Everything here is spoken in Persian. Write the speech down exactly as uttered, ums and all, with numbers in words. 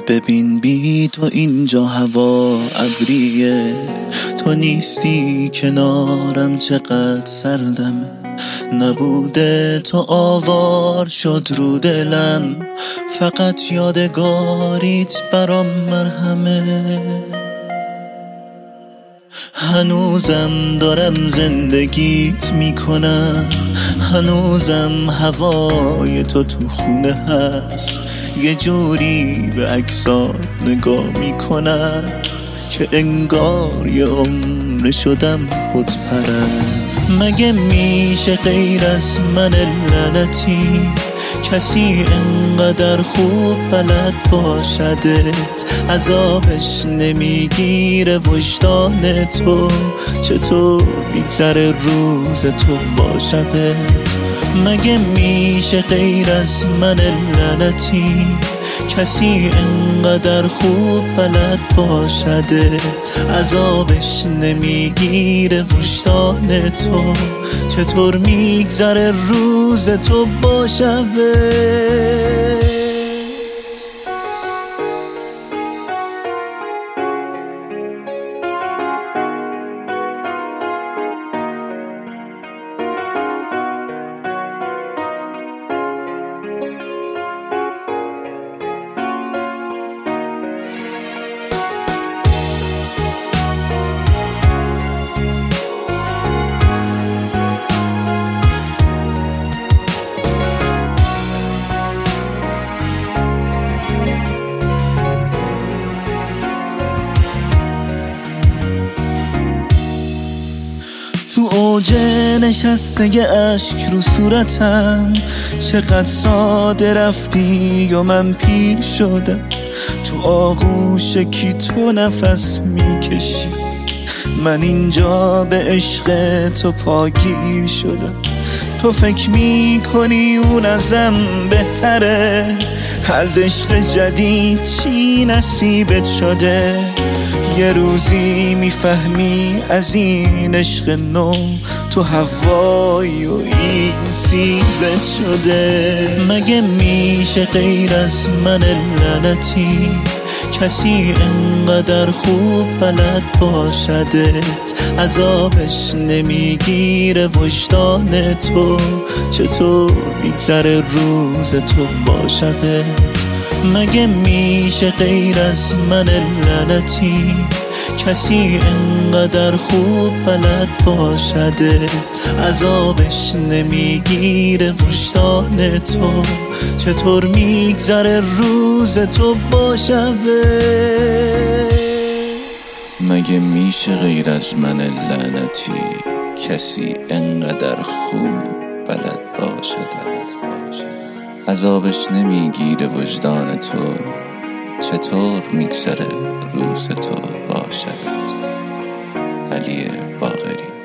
ببین بی تو اینجا هوا ابریه، تو نیستی کنارم چقدر سردم، نبوده تو آوار شد رو دلم، فقط یادگاریت برام مرهمه. هنوزم دارم زندگیت میکنم، هنوزم هوای تو تو خونه هست، یه جوری به عکسات نگاه میکنم که انگار یه عمر شدم خود پرست. مگه میشه غیر از من لعنتی کسی انقدر خوب بلد باشدت، عذابش نمیگیره وجدان تو، چطور میگذره روز تو با شبت؟ مگه میشه غیر از من لعنتی کسی انقدر خوب بلد باشدت، عذابش نمیگیره وجدان تو، چطور میگذره روز تو با شبت؟ تو اوج نشسته ی اشک رو صورتم، چقدر ساده رفتی و من پیر شدم، تو آغوش کی تو نفس میکشی، من اینجا به عشق تو پاگیر شدم. تو فکر میکنی اون ازم بهتره، از عشق جدید چی نصیبت شده، یه روزی میفهمی از این عشق نو تو هوایی و این سیبت شده. مگه میشه غیر از من لعنتی کسی انقدر خوب بلد باشدت، عذابش نمیگیره وجدان تو، چطور میگذره روز تو با شبت؟ مگه میشه غیر از من لعنتی کسی انقدر خوب بلد باشدت، عذابش نمیگیره وجدان تو، چطور میگذره روز تو با شبت؟ مگه میشه غیر از من لعنتی کسی انقدر خوب بلد باشدت، عذابش نمیگیره وجدان تو، چطور میگذره روز تو با شبت؟ علی باقری.